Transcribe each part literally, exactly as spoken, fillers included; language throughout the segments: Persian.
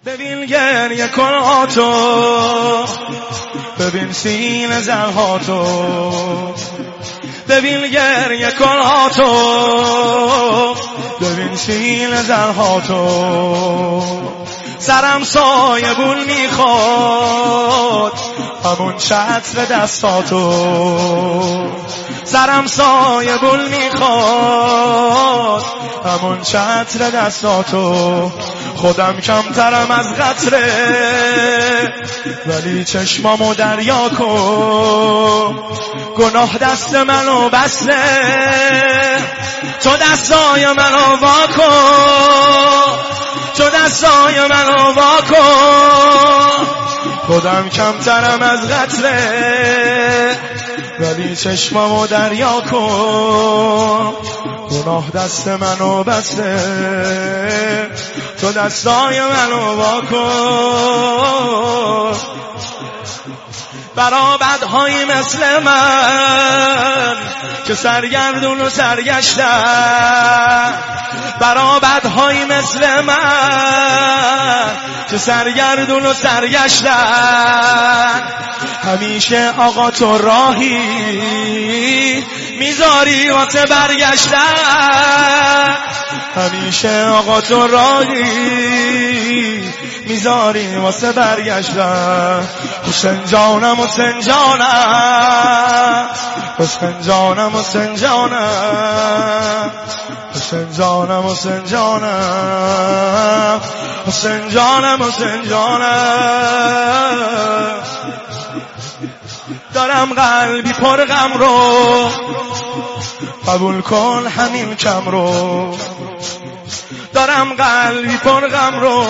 ببین گریه کناتو، ببین سینه زلهاتو، ببین گریه کناتو، ببین سینه زلهاتو. سرم سایبون میخواد همون چتر دستاتو، سرم سایبون میخواد همون چتر دستاتو. خودم کمترم از قطره ولی چشمامو دریا کن، گناه دست منو بسته تو دستای منو وا کن، تو دستای منو وا کن. خودم کمترم از قطره ولی چشمامو دریا کن، گناه دست منو بسته تو دستای منو وا کن. برا بدهایی مثل من که سرگردون و سرگشتن، برا بدهایی مثل من که سرگردون و سرگشتن. همیشه آقا تو راهی میذاری واسه برگشتن، همیشه آقا تو راهی میذاری واسه برگشتن. حسین جانم حسین جانم، حسین جانم حسین جانم، حسین جانم حسین جانم، حسین جانم حسین جانم. دارم قلبی پر غم رو، قبول کن همین کم رو. دارم قلبی پر غم رو،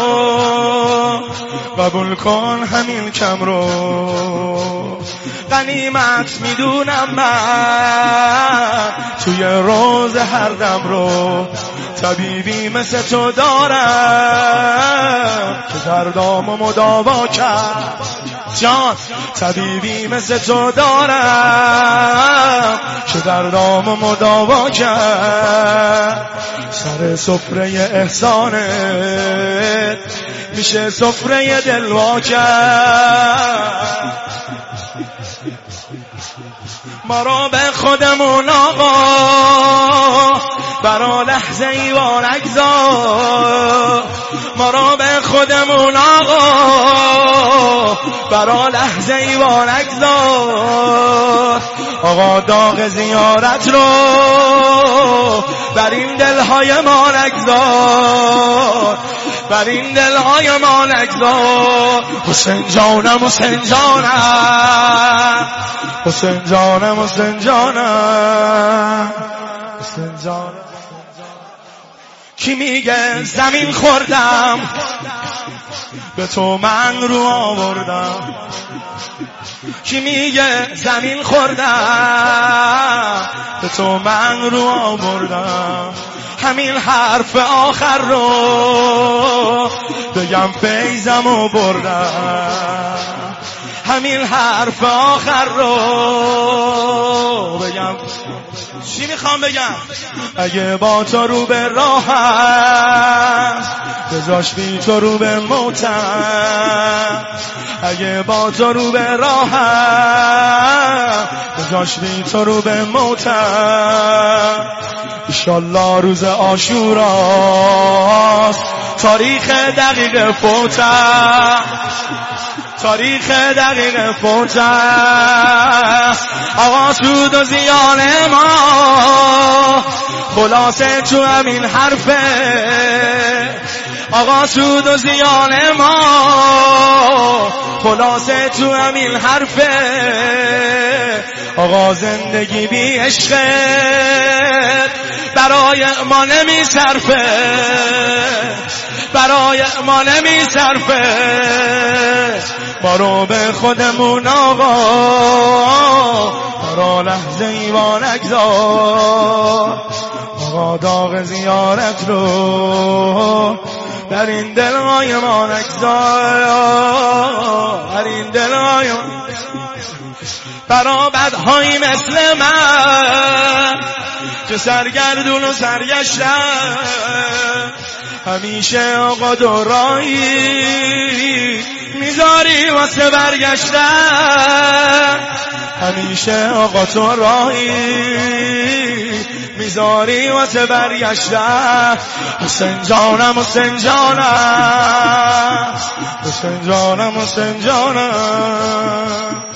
قبول کن همین کم رو. غنیمت میدونم من توی روز هر دم رو، طبیبی مثل تو دارم که دردامو مداوا کرد جان، طبیبی مثل تو دارم که دردامو مداوا کرد. سر سفره احسانت میشه سفره دلوا کرد. ما را به خودمون آقا برا لحظه ای وانگذار، ما را به خودمون آقا برا لحظه ای وانگذار. آقا داغ زیارت رو بر این دلهای ما نگذار، بر این دلهای ما نگذار. حسین جانم حسین جانم، حسین جانم حسین جانم، حسین جانم. کی میگه زمین خوردم به تو من رو آوردم، کی میگه زمین خوردم به تو من رو آوردم. همین حرف آخر رو بگم فیضمو بردم، همین حرف آخر رو بگم. چی میخوام بگم؟ اگه با تو رو به راهم بذاش بی تو رو به موتم، اگه با تو رو به راهم بذاش بی تو رو به موتم. ایشالله روز عاشوراست تاریخ دقیق فوتم، تاریخ دقیق فوتم. آقا سود و زیان ما خلاصه تو همین حرفه، آقا سود و زیان ما خلاصه تو همین حرفه. آقا زندگی بی عشقت برای ما نمی صرفه، برای ما نمی صرفه. ما رو به خودمون آقا برا لحظه ای وانگذار. آقا داغ زیارت رو در این دلهای ما نگذار، در این دلهای ما. برا بدهایی مثل من که سرگردون و سرگشتن، همیشه آقا دورایی واسه برگشتن، همیشه آقا تو راهی میذاری واسه برگشتن. حسین جانم حسین جانم حسین جانم حسین جانم